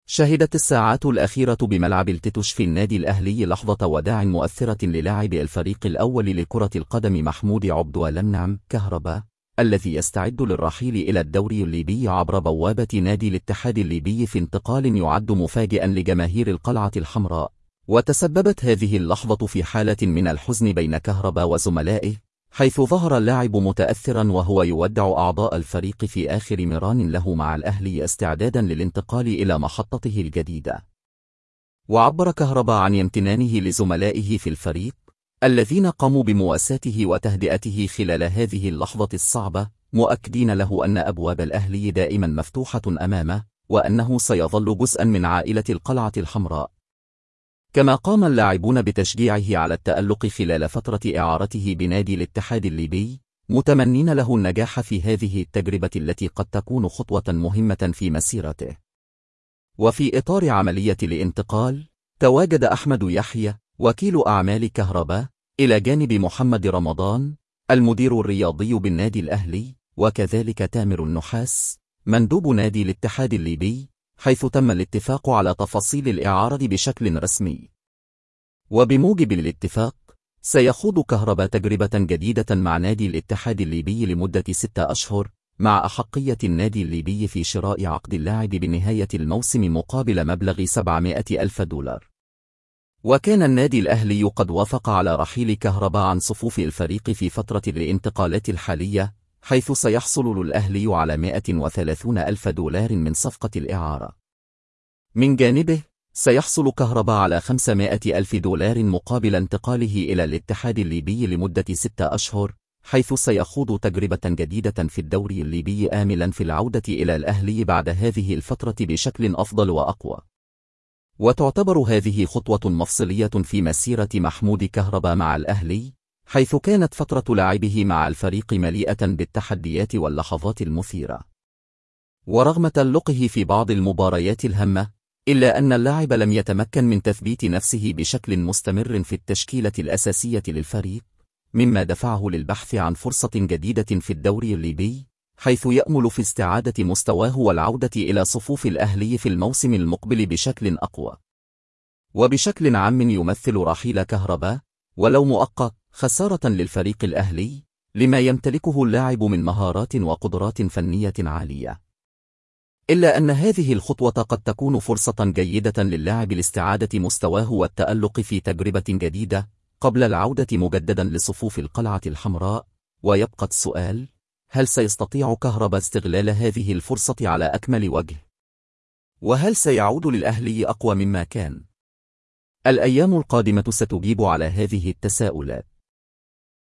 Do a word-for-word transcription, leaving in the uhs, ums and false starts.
شهدت الساعات الأخيرة بملعب التتش في النادي الأهلي لحظة وداع مؤثرة للاعب الفريق الأول لكرة القدم محمود عبد والنعم كهربا، الذي يستعد للرحيل إلى الدوري الليبي عبر بوابة نادي الاتحاد الليبي في انتقال يعد مفاجئا لجماهير القلعة الحمراء. وتسببت هذه اللحظة في حالة من الحزن بين كهربا وزملائه، حيث ظهر اللاعب متأثرا وهو يودع أعضاء الفريق في آخر مران له مع الأهلي استعدادا للانتقال إلى محطته الجديدة. وعبر كهربا عن امتنانه لزملائه في الفريق الذين قاموا بمواساته وتهدئته خلال هذه اللحظة الصعبة، مؤكدين له أن أبواب الأهلي دائما مفتوحة أمامه، وأنه سيظل جزءا من عائلة القلعة الحمراء. كما قام اللاعبون بتشجيعه على التألق خلال فترة إعارته بنادي الاتحاد الليبي، متمنين له النجاح في هذه التجربة التي قد تكون خطوة مهمة في مسيرته. وفي إطار عملية الانتقال، تواجد أحمد يحيى وكيل أعمال كهربا إلى جانب محمد رمضان المدير الرياضي بالنادي الأهلي، وكذلك تامر النحاس مندوب نادي الاتحاد الليبي، حيث تم الاتفاق على تفاصيل الإعارة بشكل رسمي. وبموجب الاتفاق، سيخوض كهربا تجربة جديدة مع نادي الاتحاد الليبي لمدة ستة أشهر، مع أحقية النادي الليبي في شراء عقد اللاعب بنهاية الموسم مقابل مبلغ سبعمائة ألف دولار. وكان النادي الأهلي قد وافق على رحيل كهربا عن صفوف الفريق في فترة الانتقالات الحالية، حيث سيحصل الأهلي على مائة وثلاثين ألف دولار من صفقة الإعارة. من جانبه، سيحصل كهربا على خمسمائة ألف دولار مقابل انتقاله إلى الاتحاد الليبي لمدة ستة أشهر، حيث سيخوض تجربة جديدة في الدوري الليبي آملا في العودة إلى الأهلي بعد هذه الفترة بشكل أفضل وأقوى. وتعتبر هذه خطوة مفصلية في مسيرة محمود كهربا مع الأهلي، حيث كانت فترة لعبه مع الفريق مليئة بالتحديات واللحظات المثيرة. ورغم تألقه في بعض المباريات الهامة، إلا أن اللاعب لم يتمكن من تثبيت نفسه بشكل مستمر في التشكيلة الأساسية للفريق، مما دفعه للبحث عن فرصة جديدة في الدوري الليبي، حيث يأمل في استعادة مستواه والعودة إلى صفوف الأهلي في الموسم المقبل بشكل أقوى. وبشكل عام يمثل رحيل كهربا، ولو مؤقت، خسارة للفريق الأهلي لما يمتلكه اللاعب من مهارات وقدرات فنية عالية. إلا أن هذه الخطوة قد تكون فرصة جيدة للاعب لاستعادة مستواه والتألق في تجربة جديدة قبل العودة مجددا لصفوف القلعة الحمراء. ويبقى السؤال: هل سيستطيع كهربا استغلال هذه الفرصة على أكمل وجه؟ وهل سيعود للأهلي أقوى مما كان؟ الأيام القادمة ستجيب على هذه التساؤلات.